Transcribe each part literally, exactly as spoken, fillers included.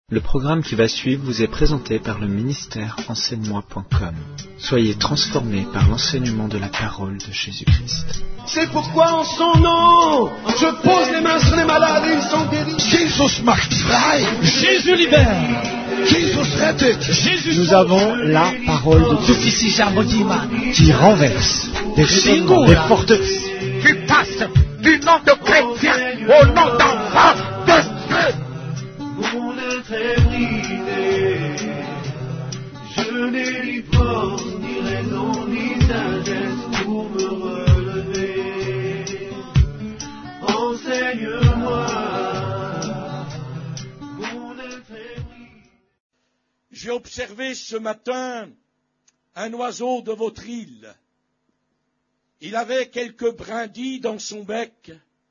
Le programme qui va suivre vous est présenté par le ministère enseigne moi point com. Soyez transformés par l'enseignement de la parole de Jésus-Christ. C'est pourquoi en son nom, je pose les mains sur les malades et ils sont guéris. Jesus macht frei. Jésus libère. Jesus rettet. Jésus Nous avons la parole de Dieu qui renverse des raisonnements, des forteresses. Qui passe du nom de chrétien au nom d'enfant de Dieu. Mon être est brisé, je n'ai ni force, ni raison, ni sagesse pour me relever. Enseigne-moi, mon être est brisé. J'ai observé ce matin un oiseau de votre île. Il avait quelques brindilles dans son bec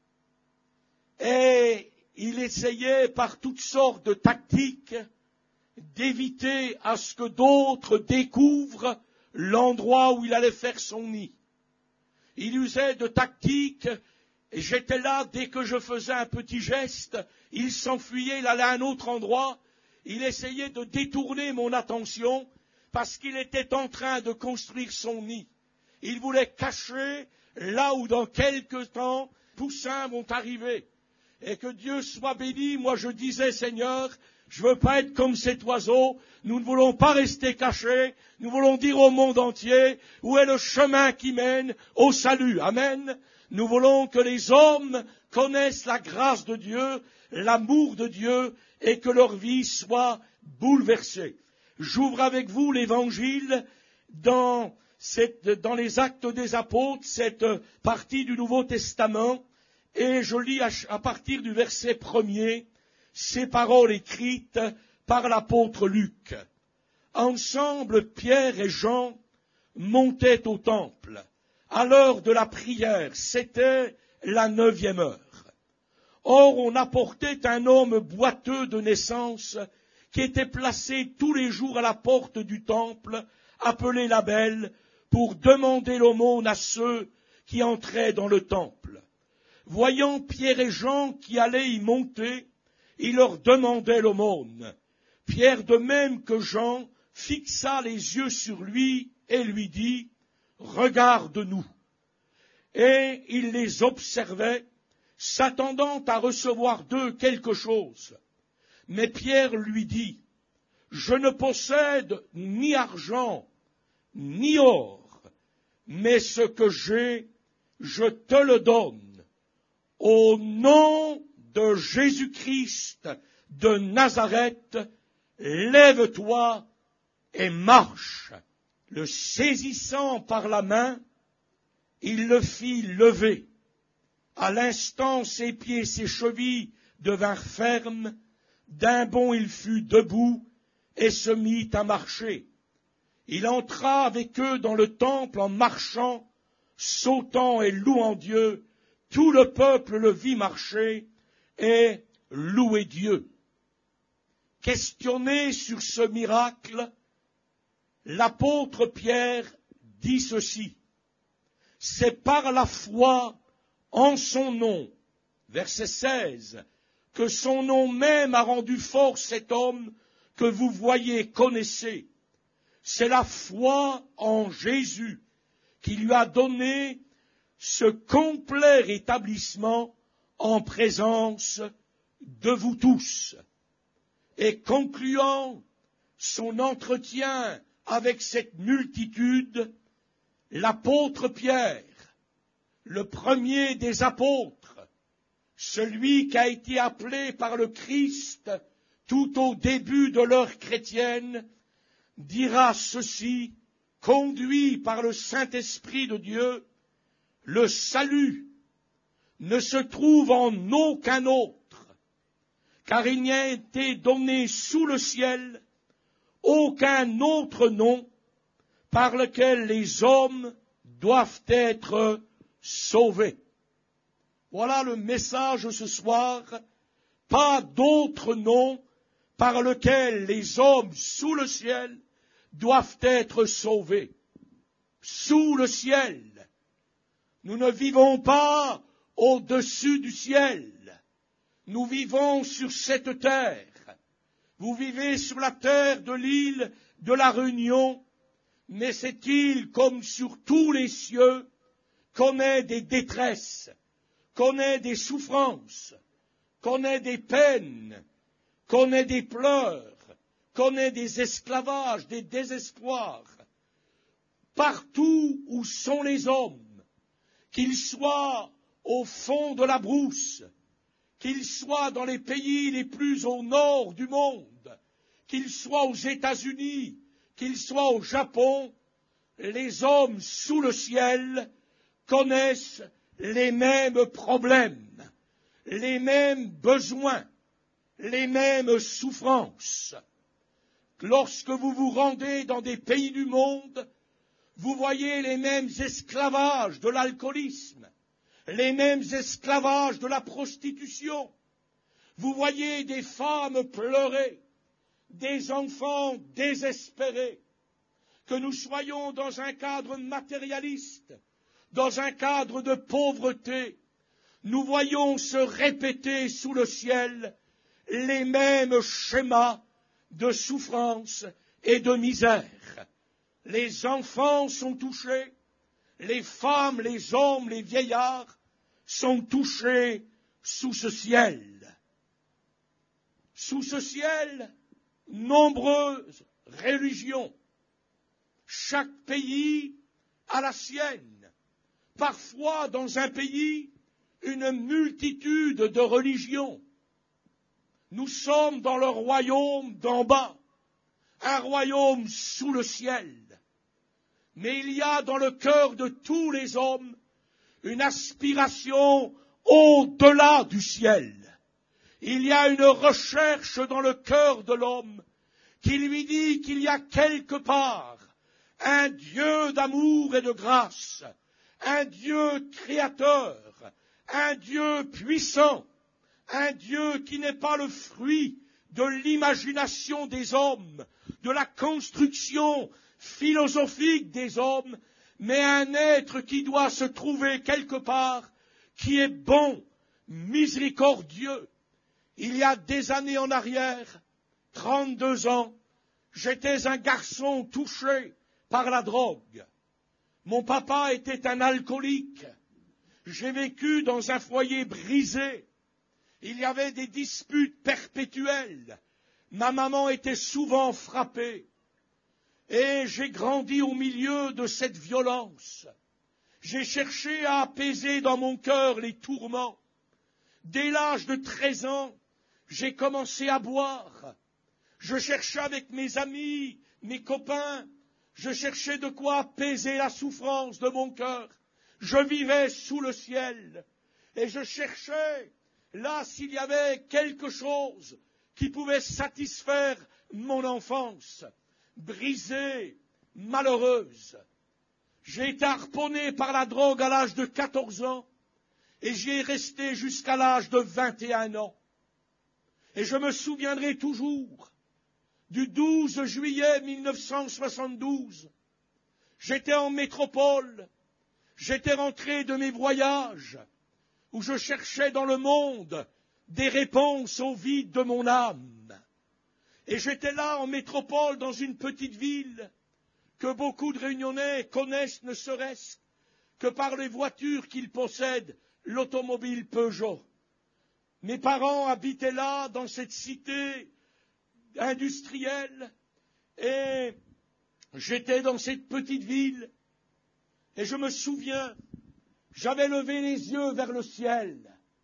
et il essayait par toutes sortes de tactiques d'éviter à ce que d'autres découvrent l'endroit où il allait faire son nid. Il usait de tactiques, et j'étais là dès que je faisais un petit geste, il s'enfuyait, il allait à un autre endroit, il essayait de détourner mon attention parce qu'il était en train de construire son nid. Il voulait cacher là où dans quelque temps poussins vont arriver. Et que Dieu soit béni, moi je disais, Seigneur, je ne veux pas être comme cet oiseau, nous ne voulons pas rester cachés, nous voulons dire au monde entier où est le chemin qui mène au salut. Amen. Nous voulons que les hommes connaissent la grâce de Dieu, l'amour de Dieu, et que leur vie soit bouleversée. J'ouvre avec vous l'évangile dans, cette, dans les Actes des Apôtres, cette partie du Nouveau Testament. Et je lis à partir du verset premier ces paroles écrites par l'apôtre Luc. Ensemble, Pierre et Jean montaient au temple. À l'heure de la prière, c'était la neuvième heure. Or, on apportait un homme boiteux de naissance qui était placé tous les jours à la porte du temple, appelé la Belle, pour demander l'aumône à ceux qui entraient dans le temple. Voyant Pierre et Jean qui allaient y monter, il leur demandait l'aumône. Pierre, de même que Jean, fixa les yeux sur lui et lui dit « Regarde-nous ». Et il les observait, s'attendant à recevoir d'eux quelque chose. Mais Pierre lui dit « Je ne possède ni argent, ni or, mais ce que j'ai, je te le donne. Au nom de Jésus-Christ de Nazareth, lève-toi et marche. » Le saisissant par la main, il le fit lever. À l'instant, ses pieds et ses chevilles devinrent fermes. D'un bond, il fut debout et se mit à marcher. Il entra avec eux dans le temple en marchant, sautant et louant Dieu. Tout le peuple le vit marcher et louer Dieu. Questionné sur ce miracle, l'apôtre Pierre dit ceci. C'est par la foi en son nom, verset seize, que son nom même a rendu fort cet homme que vous voyez et connaissez. C'est la foi en Jésus qui lui a donné ce complet rétablissement en présence de vous tous. Et concluant son entretien avec cette multitude, l'apôtre Pierre, le premier des apôtres, celui qui a été appelé par le Christ tout au début de l'heure chrétienne, dira ceci, conduit par le Saint-Esprit de Dieu, le salut ne se trouve en aucun autre, car il n'y a été donné sous le ciel aucun autre nom par lequel les hommes doivent être sauvés. Voilà le message ce soir. Pas d'autre nom par lequel les hommes sous le ciel doivent être sauvés. Sous le ciel. Nous ne vivons pas au-dessus du ciel. Nous vivons sur cette terre. Vous vivez sur la terre de l'île de la Réunion, mais cette île, comme sur tous les cieux, connaît des détresses, connaît des souffrances, connaît des peines, connaît des pleurs, connaît des esclavages, des désespoirs. Partout où sont les hommes, qu'ils soient au fond de la brousse, qu'ils soient dans les pays les plus au nord du monde, qu'ils soient aux États-Unis, qu'ils soient au Japon, les hommes sous le ciel connaissent les mêmes problèmes, les mêmes besoins, les mêmes souffrances. Lorsque vous vous rendez dans des pays du monde, vous voyez les mêmes esclavages de l'alcoolisme, les mêmes esclavages de la prostitution. Vous voyez des femmes pleurer, des enfants désespérés. Que nous soyons dans un cadre matérialiste, dans un cadre de pauvreté, nous voyons se répéter sous le ciel les mêmes schémas de souffrance et de misère. Les enfants sont touchés, les femmes, les hommes, les vieillards sont touchés sous ce ciel. Sous ce ciel, nombreuses religions. Chaque pays a la sienne. Parfois, dans un pays, une multitude de religions. Nous sommes dans le royaume d'en bas, un royaume sous le ciel. Mais il y a dans le cœur de tous les hommes une aspiration au-delà du ciel. Il y a une recherche dans le cœur de l'homme qui lui dit qu'il y a quelque part un Dieu d'amour et de grâce, un Dieu créateur, un Dieu puissant, un Dieu qui n'est pas le fruit de l'imagination des hommes, de la construction philosophique des hommes, mais un être qui doit se trouver quelque part, qui est bon, miséricordieux. Il y a des années en arrière, trente-deux ans, j'étais un garçon touché par la drogue. Mon papa était un alcoolique. J'ai vécu dans un foyer brisé. Il y avait des disputes perpétuelles. Ma maman était souvent frappée. Et j'ai grandi au milieu de cette violence. J'ai cherché à apaiser dans mon cœur les tourments. Dès l'âge de treize ans, j'ai commencé à boire. Je cherchais avec mes amis, mes copains, je cherchais de quoi apaiser la souffrance de mon cœur. Je vivais sous le ciel et je cherchais là s'il y avait quelque chose qui pouvait satisfaire mon enfance, brisée, malheureuse. J'ai été harponné par la drogue à l'âge de quatorze ans et j'y ai resté jusqu'à l'âge de vingt et un ans. Et je me souviendrai toujours du douze juillet mille neuf cent soixante-douze. J'étais en métropole, j'étais rentré de mes voyages où je cherchais dans le monde des réponses au vide de mon âme. Et j'étais là en métropole dans une petite ville que beaucoup de Réunionnais connaissent ne serait-ce que par les voitures qu'ils possèdent, l'automobile Peugeot. Mes parents habitaient là, dans cette cité industrielle, et j'étais dans cette petite ville, et je me souviens, j'avais levé les yeux vers le ciel.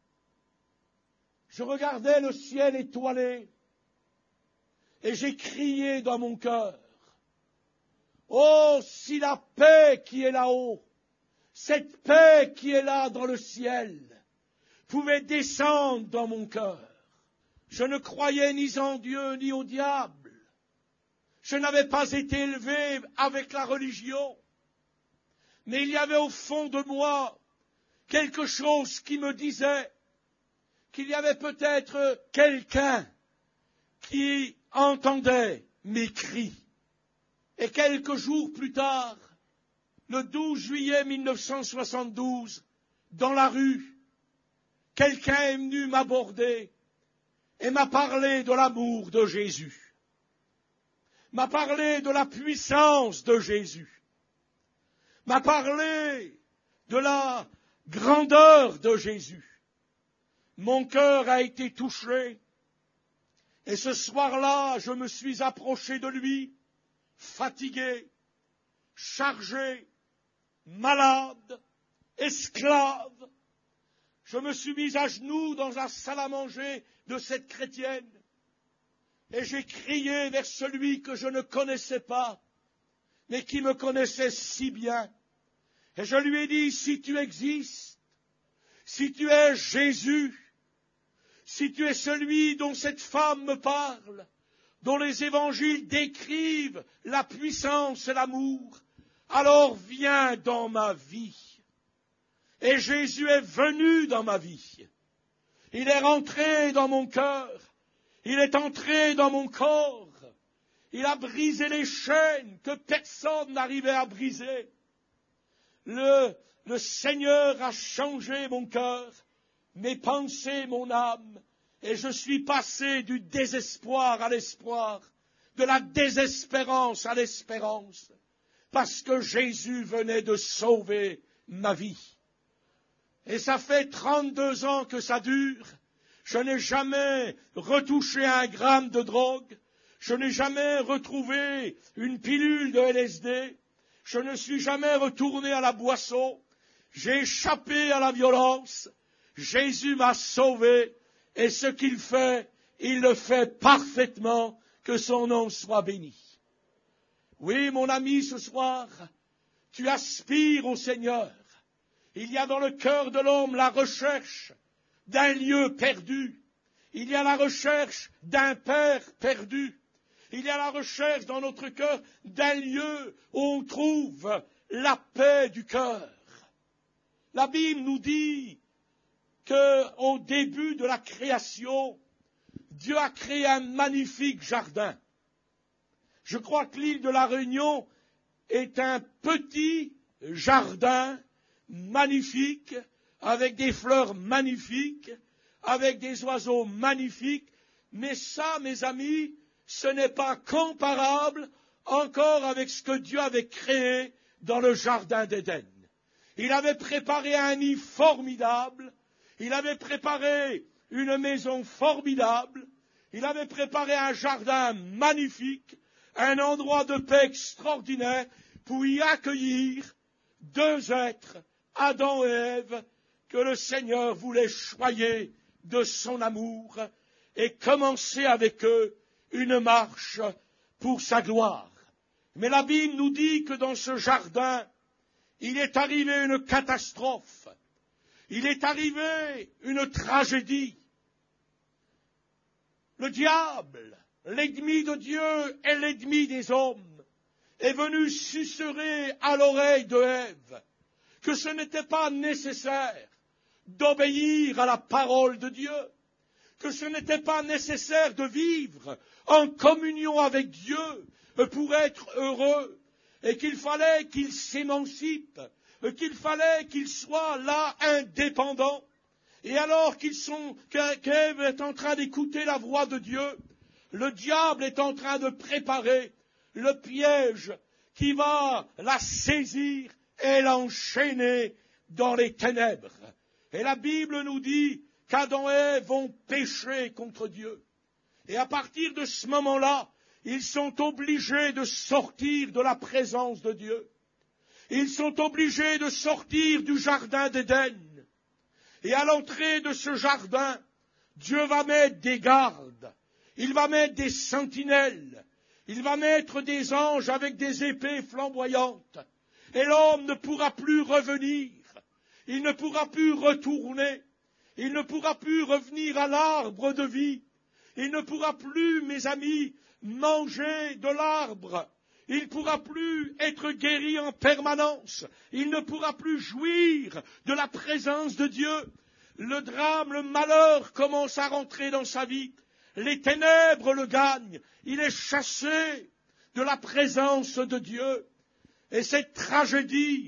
Je regardais le ciel étoilé, et j'ai crié dans mon cœur, « Oh, si la paix qui est là-haut, cette paix qui est là dans le ciel, pouvait descendre dans mon cœur. » Je ne croyais ni en Dieu ni au diable. Je n'avais pas été élevé avec la religion. Mais il y avait au fond de moi quelque chose qui me disait qu'il y avait peut-être quelqu'un qui entendait mes cris. Et quelques jours plus tard, le douze juillet mille neuf cent soixante-douze, dans la rue, quelqu'un est venu m'aborder et m'a parlé de l'amour de Jésus, m'a parlé de la puissance de Jésus, m'a parlé de la grandeur de Jésus. Mon cœur a été touché, et ce soir-là, je me suis approché de lui, fatigué, chargé, malade, esclave. Je me suis mis à genoux dans la salle à manger de cette chrétienne, et j'ai crié vers celui que je ne connaissais pas, mais qui me connaissait si bien. Et je lui ai dit, si tu existes, si tu es Jésus, si tu es celui dont cette femme me parle, dont les évangiles décrivent la puissance et l'amour, alors viens dans ma vie. Et Jésus est venu dans ma vie. Il est rentré dans mon cœur. Il est entré dans mon corps. Il a brisé les chaînes que personne n'arrivait à briser. Le, le Seigneur a changé mon cœur, mes pensées, mon âme, et je suis passé du désespoir à l'espoir, de la désespérance à l'espérance, parce que Jésus venait de sauver ma vie. Et ça fait trente-deux ans que ça dure. Je n'ai jamais retouché un gramme de drogue. Je n'ai jamais retrouvé une pilule de L S D. Je ne suis jamais retourné à la boisson. J'ai échappé à la violence. Jésus m'a sauvé. Et ce qu'il fait, il le fait parfaitement. Que son nom soit béni. Oui, mon ami, ce soir, tu aspires au Seigneur. Il y a dans le cœur de l'homme la recherche d'un lieu perdu. Il y a la recherche d'un Père perdu. Il y a la recherche dans notre cœur d'un lieu où on trouve la paix du cœur. La Bible nous dit qu'au début de la création, Dieu a créé un magnifique jardin. Je crois que l'île de la Réunion est un petit jardin magnifique, avec des fleurs magnifiques, avec des oiseaux magnifiques, mais ça, mes amis, ce n'est pas comparable encore avec ce que Dieu avait créé dans le jardin d'Éden. Il avait préparé un nid formidable, il avait préparé une maison formidable, il avait préparé un jardin magnifique, un endroit de paix extraordinaire pour y accueillir deux êtres, Adam et Ève, que le Seigneur voulait choyer de son amour et commencer avec eux une marche pour sa gloire. Mais la Bible nous dit que dans ce jardin, il est arrivé une catastrophe, il est arrivé une tragédie. Le diable, l'ennemi de Dieu et l'ennemi des hommes, est venu susurrer à l'oreille de Ève que ce n'était pas nécessaire d'obéir à la parole de Dieu, que ce n'était pas nécessaire de vivre en communion avec Dieu pour être heureux, et qu'il fallait qu'il s'émancipe, qu'il fallait qu'il soit là indépendant. Et alors qu'ils sont, qu'Ève est en train d'écouter la voix de Dieu, le diable est en train de préparer le piège qui va la saisir et l'enchaîner dans les ténèbres. Et la Bible nous dit qu'Adam et Ève ont péché contre Dieu. Et à partir de ce moment-là, ils sont obligés de sortir de la présence de Dieu. Ils sont obligés de sortir du jardin d'Éden. Et à l'entrée de ce jardin, Dieu va mettre des gardes, il va mettre des sentinelles, il va mettre des anges avec des épées flamboyantes. Et l'homme ne pourra plus revenir, il ne pourra plus retourner, il ne pourra plus revenir à l'arbre de vie, il ne pourra plus, mes amis, manger de l'arbre, il ne pourra plus être guéri en permanence, il ne pourra plus jouir de la présence de Dieu. Le drame, le malheur commence à rentrer dans sa vie, les ténèbres le gagnent, il est chassé de la présence de Dieu. Et cette tragédie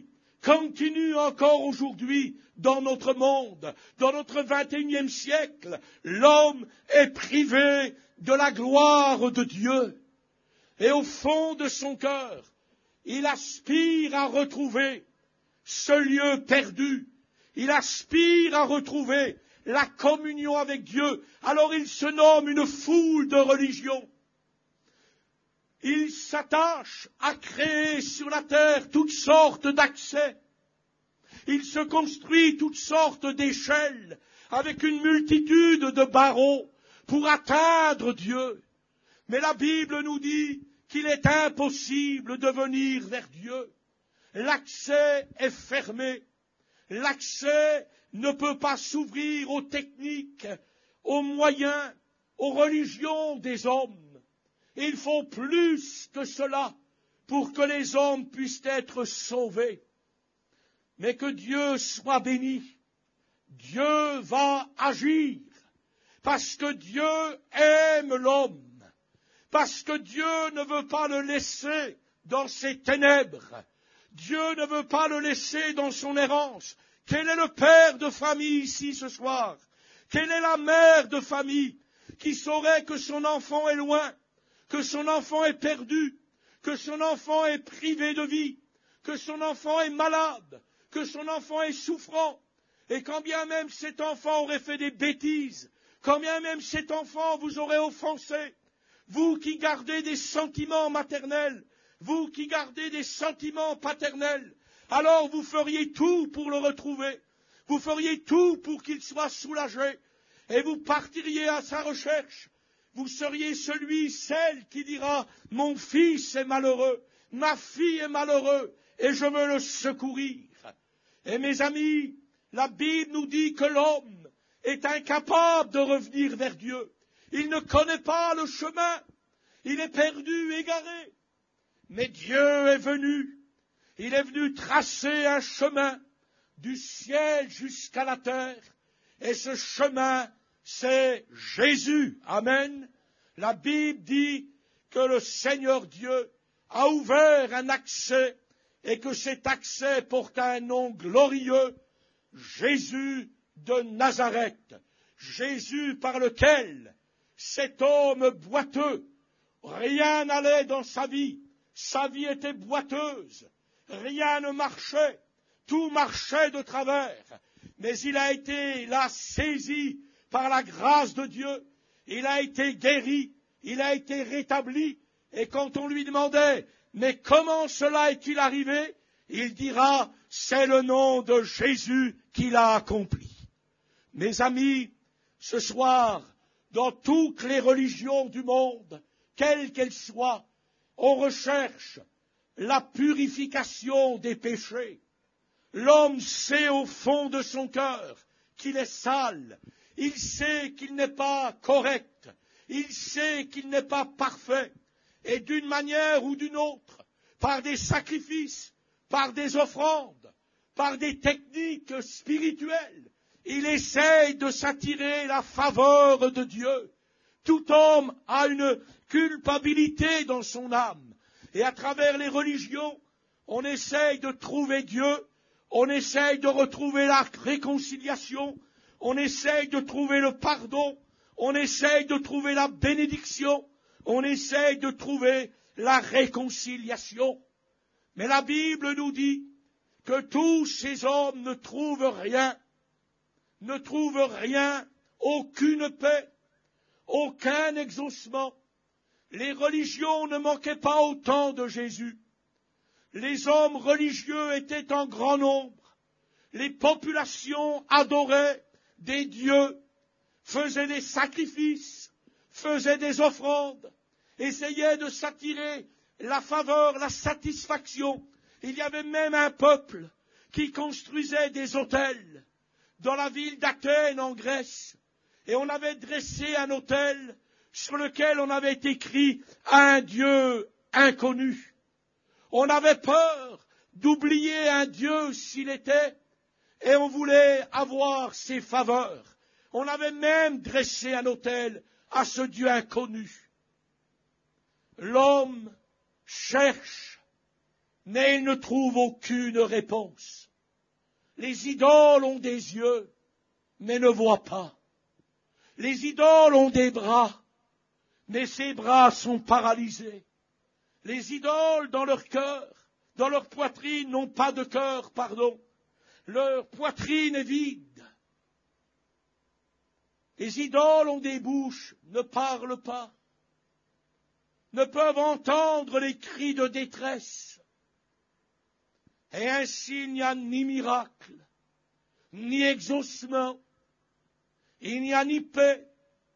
continue encore aujourd'hui dans notre monde, dans notre vingt et unième siècle. L'homme est privé de la gloire de Dieu. Et au fond de son cœur, il aspire à retrouver ce lieu perdu. Il aspire à retrouver la communion avec Dieu. Alors il se nomme une foule de religions. Il s'attache à créer sur la terre toutes sortes d'accès. Il se construit toutes sortes d'échelles avec une multitude de barreaux pour atteindre Dieu. Mais la Bible nous dit qu'il est impossible de venir vers Dieu. L'accès est fermé. L'accès ne peut pas s'ouvrir aux techniques, aux moyens, aux religions des hommes. Il faut plus que cela pour que les hommes puissent être sauvés. Mais que Dieu soit béni. Dieu va agir parce que Dieu aime l'homme. Parce que Dieu ne veut pas le laisser dans ses ténèbres. Dieu ne veut pas le laisser dans son errance. Quel est le père de famille ici ce soir? Quelle est la mère de famille qui saurait que son enfant est loin, que son enfant est perdu, que son enfant est privé de vie, que son enfant est malade, que son enfant est souffrant, et quand bien même cet enfant aurait fait des bêtises, quand bien même cet enfant vous aurait offensé, vous qui gardez des sentiments maternels, vous qui gardez des sentiments paternels, alors vous feriez tout pour le retrouver, vous feriez tout pour qu'il soit soulagé, et vous partiriez à sa recherche. Vous seriez celui, celle qui dira « Mon fils est malheureux, ma fille est malheureuse, et je veux le secourir. » Et mes amis, la Bible nous dit que l'homme est incapable de revenir vers Dieu. Il ne connaît pas le chemin, il est perdu, égaré. Mais Dieu est venu, il est venu tracer un chemin du ciel jusqu'à la terre, et ce chemin, c'est Jésus. Amen. La Bible dit que le Seigneur Dieu a ouvert un accès et que cet accès porte un nom glorieux, Jésus de Nazareth. Jésus par lequel cet homme boiteux, rien n'allait dans sa vie, sa vie était boiteuse, rien ne marchait, tout marchait de travers, mais il a été là saisi par la grâce de Dieu, il a été guéri, il a été rétabli, et quand on lui demandait « Mais comment cela est-il arrivé ?» il dira « C'est le nom de Jésus qui l'a accompli. » Mes amis, ce soir, dans toutes les religions du monde, quelles qu'elles soient, on recherche la purification des péchés. L'homme sait au fond de son cœur qu'il est sale, il sait qu'il n'est pas correct, il sait qu'il n'est pas parfait, et d'une manière ou d'une autre, par des sacrifices, par des offrandes, par des techniques spirituelles, il essaye de s'attirer la faveur de Dieu. Tout homme a une culpabilité dans son âme, et à travers les religions, on essaye de trouver Dieu, on essaye de retrouver la réconciliation, on essaye de trouver le pardon, on essaye de trouver la bénédiction, on essaye de trouver la réconciliation. Mais la Bible nous dit que tous ces hommes ne trouvent rien, ne trouvent rien, aucune paix, aucun exaucement. Les religions ne manquaient pas au temps de Jésus. Les hommes religieux étaient en grand nombre. Les populations adoraient des dieux, faisaient des sacrifices, faisaient des offrandes, essayaient de s'attirer la faveur, la satisfaction. Il y avait même un peuple qui construisait des autels dans la ville d'Athènes en Grèce. Et on avait dressé un autel sur lequel on avait écrit « un Dieu inconnu ». On avait peur d'oublier un Dieu s'il était, et on voulait avoir ses faveurs. On avait même dressé un autel à ce Dieu inconnu. L'homme cherche mais ils ne trouvent aucune réponse. Les idoles ont des yeux, mais ne voient pas. Les idoles ont des bras, mais ces bras sont paralysés. Les idoles dans leur cœur, dans leur poitrine, n'ont pas de cœur, pardon. Leur poitrine est vide. Les idoles ont des bouches, ne parlent pas, ne peuvent entendre les cris de détresse. Et ainsi il n'y a ni miracle, ni exaucement, il n'y a ni paix,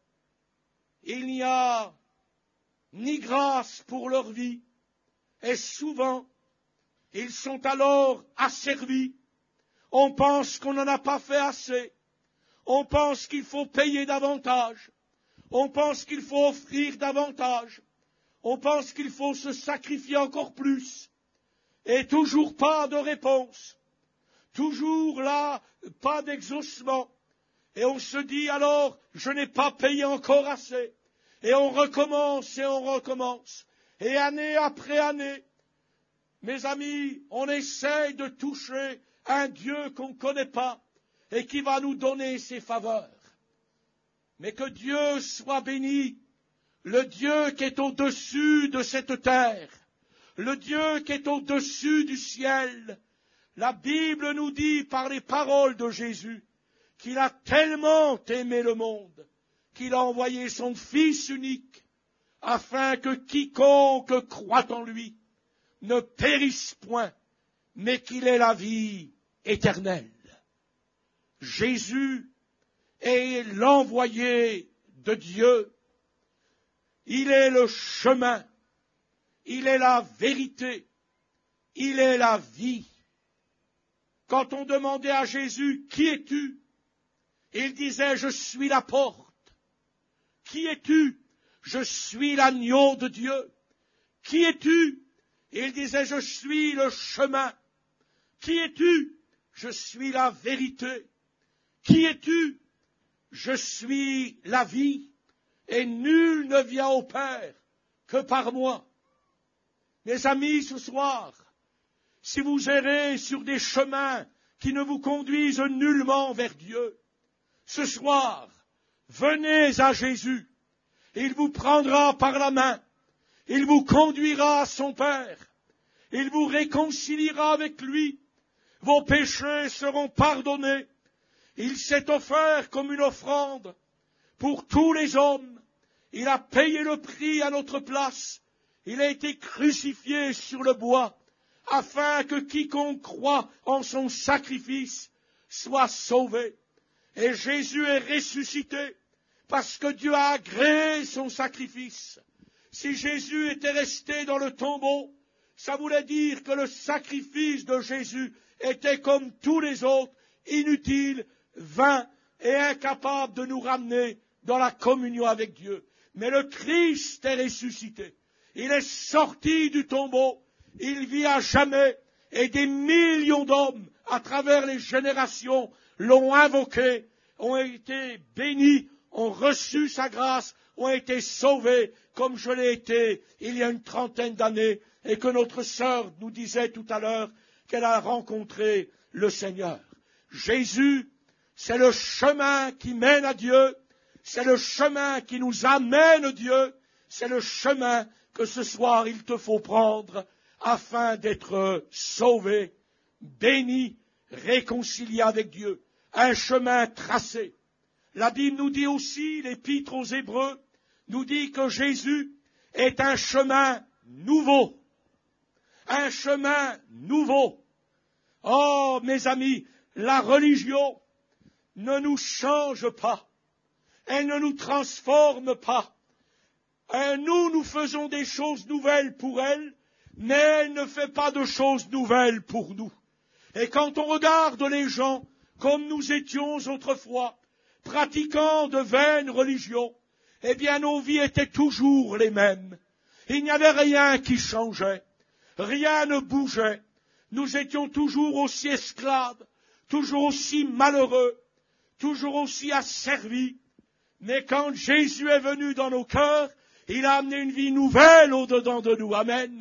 il n'y a ni grâce pour leur vie, et souvent, ils sont alors asservis. On pense qu'on n'en a pas fait assez, on pense qu'il faut payer davantage, on pense qu'il faut offrir davantage, on pense qu'il faut se sacrifier encore plus, et toujours pas de réponse, toujours là, pas d'exaucement, et on se dit alors, je n'ai pas payé encore assez, et on recommence et on recommence, et année après année, mes amis, on essaye de toucher un Dieu qu'on ne connaît pas, et qui va nous donner ses faveurs. Mais que Dieu soit béni, le Dieu qui est au-dessus de cette terre, le Dieu qui est au-dessus du ciel. La Bible nous dit par les paroles de Jésus qu'il a tellement aimé le monde qu'il a envoyé son Fils unique afin que quiconque croit en lui ne périsse point, mais qu'il ait la vie éternelle. Jésus est l'envoyé de Dieu. Il est le chemin, il est la vérité, il est la vie. Quand on demandait à Jésus, qui es-tu? Il disait, je suis la porte. Qui es-tu? Je suis l'agneau de Dieu. Qui es-tu? Il disait, je suis le chemin. Qui es-tu? Je suis la vérité. Qui es-tu? Je suis la vie. Et nul ne vient au Père que par moi. Mes amis, ce soir, si vous errez sur des chemins qui ne vous conduisent nullement vers Dieu, ce soir, venez à Jésus. Il vous prendra par la main. Il vous conduira à son Père. Il vous réconciliera avec lui. Vos péchés seront pardonnés. Il s'est offert comme une offrande pour tous les hommes. Il a payé le prix à notre place. Il a été crucifié sur le bois, afin que quiconque croit en son sacrifice soit sauvé. Et Jésus est ressuscité, parce que Dieu a agréé son sacrifice. Si Jésus était resté dans le tombeau, ça voulait dire que le sacrifice de Jésus était comme tous les autres, inutile, vain et incapable de nous ramener dans la communion avec Dieu. Mais le Christ est ressuscité. Il est sorti du tombeau. Il vit à jamais. Et des millions d'hommes, à travers les générations, l'ont invoqué, ont été bénis, ont reçu sa grâce, ont été sauvés, comme je l'ai été il y a une trentaine d'années, et que notre sœur nous disait tout à l'heure qu'elle a rencontré le Seigneur. Jésus, c'est le chemin qui mène à Dieu, c'est le chemin qui nous amène à Dieu, c'est le chemin que ce soir il te faut prendre afin d'être sauvé, béni, réconcilié avec Dieu. Un chemin tracé. La Bible nous dit aussi, l'Épître aux Hébreux nous dit que Jésus est un chemin nouveau. Un chemin nouveau. Oh, mes amis, la religion ne nous change pas. Elle ne nous transforme pas. Et nous, nous faisons des choses nouvelles pour elle, mais elle ne fait pas de choses nouvelles pour nous. Et quand on regarde les gens, comme nous étions autrefois, pratiquant de vaines religions, eh bien nos vies étaient toujours les mêmes. Il n'y avait rien qui changeait. Rien ne bougeait. Nous étions toujours aussi esclaves, toujours aussi malheureux, toujours aussi asservis. Mais quand Jésus est venu dans nos cœurs, il a amené une vie nouvelle au-dedans de nous. Amen.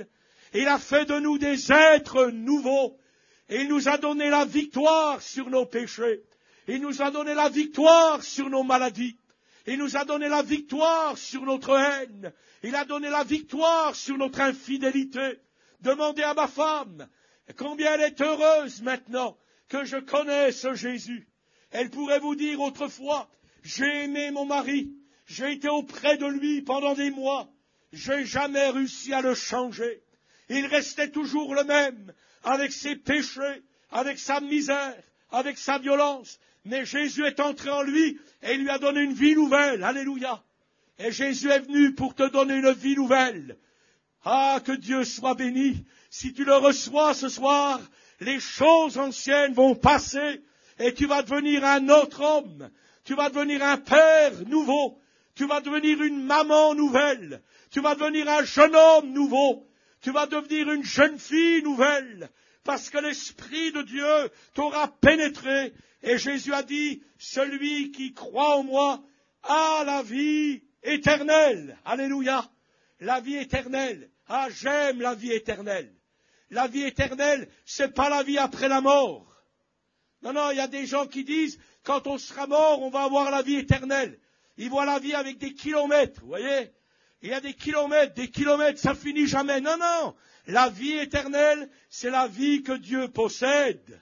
Il a fait de nous des êtres nouveaux. Et il nous a donné la victoire sur nos péchés. Il nous a donné la victoire sur nos maladies. Il nous a donné la victoire sur notre haine. Il a donné la victoire sur notre infidélité. Demandez à ma femme combien elle est heureuse maintenant que je connais ce Jésus. Elle pourrait vous dire autrefois, j'ai aimé mon mari, j'ai été auprès de lui pendant des mois, j'ai jamais réussi à le changer. Il restait toujours le même, avec ses péchés, avec sa misère, avec sa violence. Mais Jésus est entré en lui et il lui a donné une vie nouvelle. Alléluia. Et Jésus est venu pour te donner une vie nouvelle. Ah, que Dieu soit béni. Si tu le reçois ce soir, les choses anciennes vont passer et tu vas devenir un autre homme. Tu vas devenir un père nouveau. Tu vas devenir une maman nouvelle. Tu vas devenir un jeune homme nouveau. Tu vas devenir une jeune fille nouvelle. Parce que l'Esprit de Dieu t'aura pénétré. Et Jésus a dit, celui qui croit en moi a la vie éternelle. Alléluia. La vie éternelle. Ah, j'aime la vie éternelle. La vie éternelle, c'est pas la vie après la mort. Non, non, il y a des gens qui disent, quand on sera mort, on va avoir la vie éternelle. Ils voient la vie avec des kilomètres, vous voyez. Il y a des kilomètres, des kilomètres, ça finit jamais. Non, non. La vie éternelle, c'est la vie que Dieu possède.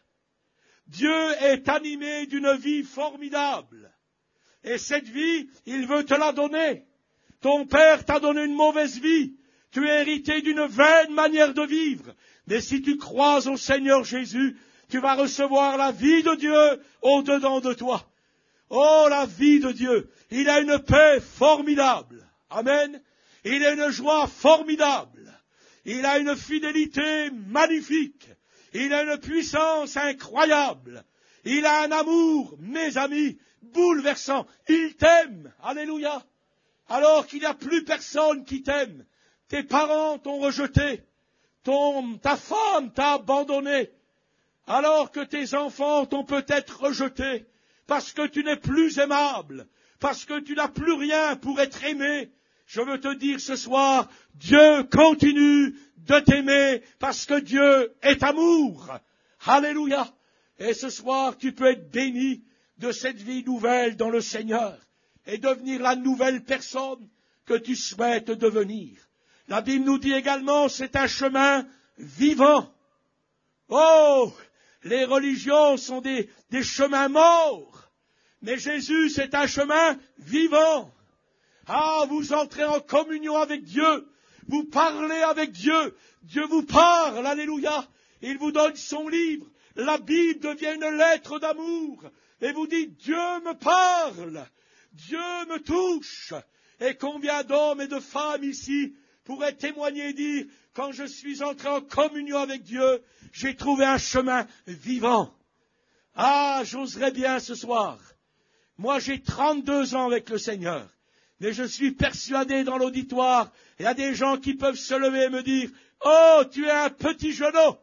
Dieu est animé d'une vie formidable. Et cette vie, il veut te la donner. Ton père t'a donné une mauvaise vie. Tu es hérité d'une vaine manière de vivre. Mais si tu crois au Seigneur Jésus, tu vas recevoir la vie de Dieu au-dedans de toi. Oh, la vie de Dieu. Il a une paix formidable. Amen. Il a une joie formidable. Il a une fidélité magnifique. Il a une puissance incroyable. Il a un amour, mes amis, bouleversant. Il t'aime. Alléluia. Alors qu'il n'y a plus personne qui t'aime. Tes parents t'ont rejeté. Ton, ta femme t'a abandonné. Alors que tes enfants t'ont peut-être rejeté. Parce que tu n'es plus aimable. Parce que tu n'as plus rien pour être aimé. Je veux te dire ce soir, Dieu continue de t'aimer parce que Dieu est amour. Alléluia. Et ce soir, tu peux être béni de cette vie nouvelle dans le Seigneur et devenir la nouvelle personne que tu souhaites devenir. La Bible nous dit également, c'est un chemin vivant. Oh, les religions sont des, des chemins morts. Mais Jésus, c'est un chemin vivant. Ah, vous entrez en communion avec Dieu. Vous parlez avec Dieu. Dieu vous parle. Alléluia. Il vous donne son livre. La Bible devient une lettre d'amour. Et vous dites, Dieu me parle. Dieu me touche. Et combien d'hommes et de femmes ici pourraient témoigner et dire, quand je suis entré en communion avec Dieu, j'ai trouvé un chemin vivant. Ah, j'oserais bien ce soir. Moi, j'ai trente-deux ans avec le Seigneur. Mais je suis persuadé dans l'auditoire, il y a des gens qui peuvent se lever et me dire, oh, tu es un petit genou.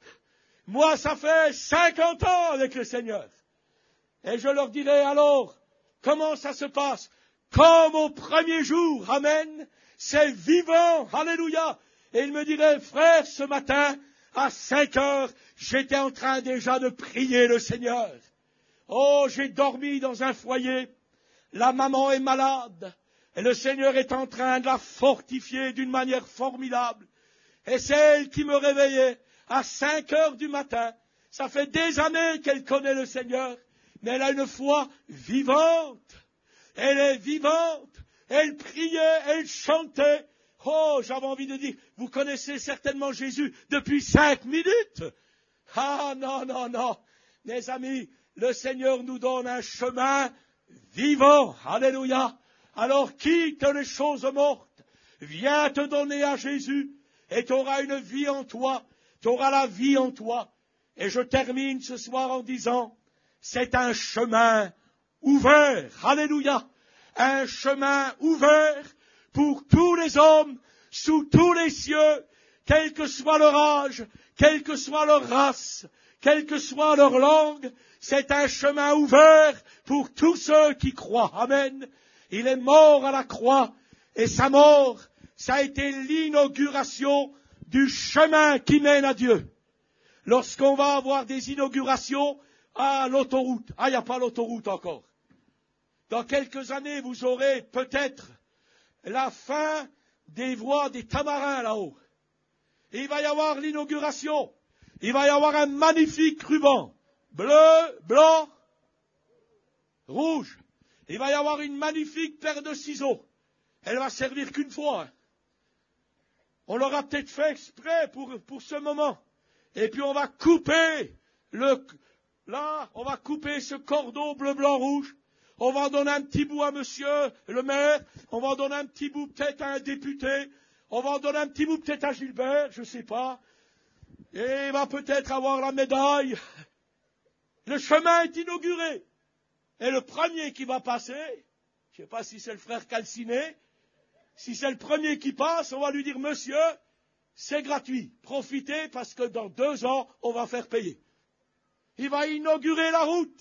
Moi, ça fait cinquante ans avec le Seigneur. Et je leur dirai alors, comment ça se passe? Comme au premier jour, amen. C'est vivant, alléluia. Et il me dirait, frère, ce matin, à cinq heures, j'étais en train déjà de prier le Seigneur. Oh, j'ai dormi dans un foyer. La maman est malade. Et le Seigneur est en train de la fortifier d'une manière formidable. Et c'est elle qui me réveillait à cinq heures du matin. Ça fait des années qu'elle connaît le Seigneur. Mais elle a une foi vivante. Elle est vivante. Elle priait, elle chantait. Oh, j'avais envie de dire, vous connaissez certainement Jésus depuis cinq minutes. Ah, non, non, non. Mes amis, le Seigneur nous donne un chemin vivant. Alléluia. Alors quitte les choses mortes. Viens te donner à Jésus. Et tu auras une vie en toi. Tu auras la vie en toi. Et je termine ce soir en disant, c'est un chemin ouvert. Alléluia. Un chemin ouvert pour tous les hommes, sous tous les cieux, quel que soit leur âge, quelle que soit leur race, quelle que soit leur langue. C'est un chemin ouvert pour tous ceux qui croient. Amen. Il est mort à la croix et sa mort, ça a été l'inauguration du chemin qui mène à Dieu. Lorsqu'on va avoir des inaugurations à l'autoroute, ah, il n'y a pas l'autoroute encore. Dans quelques années, vous aurez peut-être la fin des voies des Tamarins là-haut. Et il va y avoir l'inauguration. Il va y avoir un magnifique ruban. Bleu, blanc, rouge. Il va y avoir une magnifique paire de ciseaux. Elle va servir qu'une fois. Hein. On l'aura peut-être fait exprès pour, pour ce moment. Et puis on va couper le, là, on va couper ce cordon bleu, blanc, rouge. On va en donner un petit bout à monsieur le maire. On va en donner un petit bout peut-être à un député. On va en donner un petit bout peut-être à Gilbert, je ne sais pas. Et il va peut-être avoir la médaille. Le chemin est inauguré. Et le premier qui va passer, je ne sais pas si c'est le frère Calciné, si c'est le premier qui passe, on va lui dire, monsieur, c'est gratuit. Profitez parce que dans deux ans, on va faire payer. Il va inaugurer la route.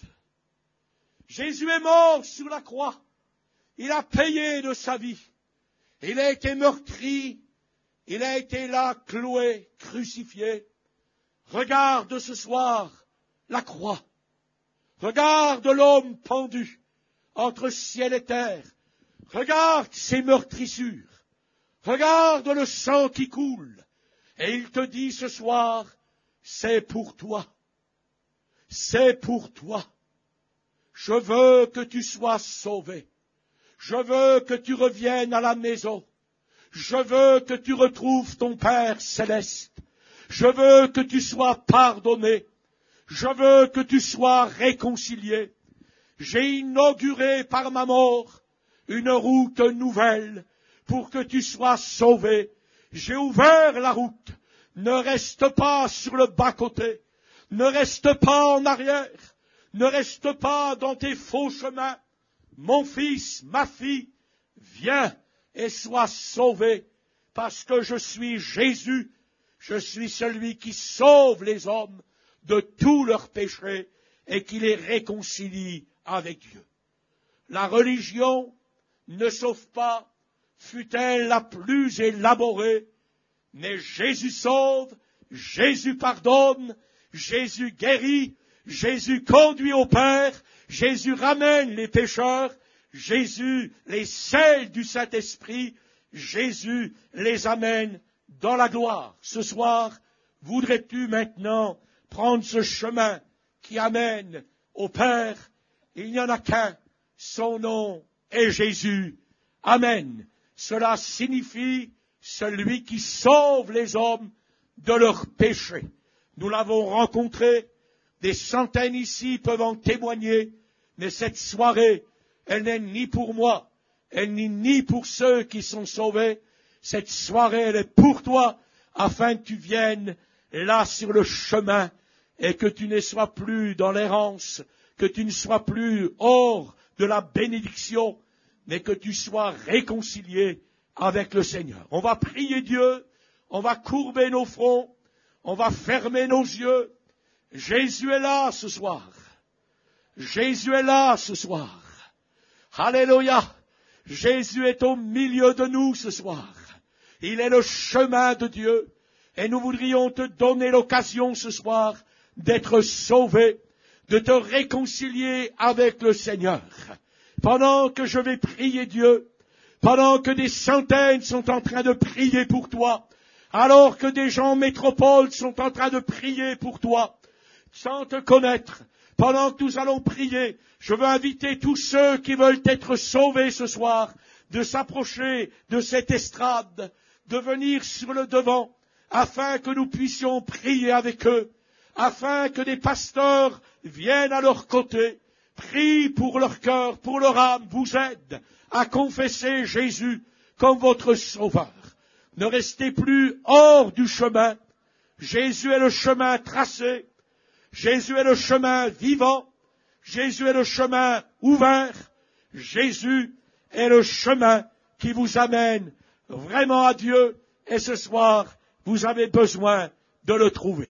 Jésus est mort sur la croix. Il a payé de sa vie. Il a été meurtri. Il a été là, cloué, crucifié. Regarde ce soir la croix. Regarde l'homme pendu entre ciel et terre. Regarde ses meurtrissures. Regarde le sang qui coule. Et il te dit ce soir, c'est pour toi. C'est pour toi. Je veux que tu sois sauvé. Je veux que tu reviennes à la maison. Je veux que tu retrouves ton Père céleste. Je veux que tu sois pardonné. Je veux que tu sois réconcilié. J'ai inauguré par ma mort une route nouvelle pour que tu sois sauvé. J'ai ouvert la route. Ne reste pas sur le bas-côté. Ne reste pas en arrière. Ne reste pas dans tes faux chemins. Mon fils, ma fille, viens et sois sauvé, parce que je suis Jésus, je suis celui qui sauve les hommes de tous leurs péchés et qui les réconcilie avec Dieu. La religion ne sauve pas, fût-elle la plus élaborée, mais Jésus sauve, Jésus pardonne, Jésus guérit, Jésus conduit au Père, Jésus ramène les pécheurs, Jésus les scelle du Saint-Esprit, Jésus les amène dans la gloire. Ce soir, voudrais-tu maintenant prendre ce chemin qui amène au Père? Il n'y en a qu'un, son nom est Jésus. Amen. Cela signifie celui qui sauve les hommes de leurs péchés. Nous l'avons rencontré. Des centaines ici peuvent en témoigner, mais cette soirée, elle n'est ni pour moi, elle n'est ni pour ceux qui sont sauvés. Cette soirée, elle est pour toi, afin que tu viennes là sur le chemin et que tu ne sois plus dans l'errance, que tu ne sois plus hors de la bénédiction, mais que tu sois réconcilié avec le Seigneur. On va prier Dieu, on va courber nos fronts, on va fermer nos yeux. Jésus est là ce soir. Jésus est là ce soir. Alléluia. Jésus est au milieu de nous ce soir. Il est le chemin de Dieu. Et nous voudrions te donner l'occasion ce soir d'être sauvé, de te réconcilier avec le Seigneur. Pendant que je vais prier Dieu, pendant que des centaines sont en train de prier pour toi, alors que des gens en métropole sont en train de prier pour toi, sans te connaître, pendant que nous allons prier, je veux inviter tous ceux qui veulent être sauvés ce soir, de s'approcher de cette estrade, de venir sur le devant, afin que nous puissions prier avec eux, afin que des pasteurs viennent à leur côté, prient pour leur cœur, pour leur âme, vous aident à confesser Jésus comme votre sauveur. Ne restez plus hors du chemin. Jésus est le chemin tracé. Jésus est le chemin vivant. Jésus est le chemin ouvert. Jésus est le chemin qui vous amène vraiment à Dieu. Et ce soir, vous avez besoin de le trouver.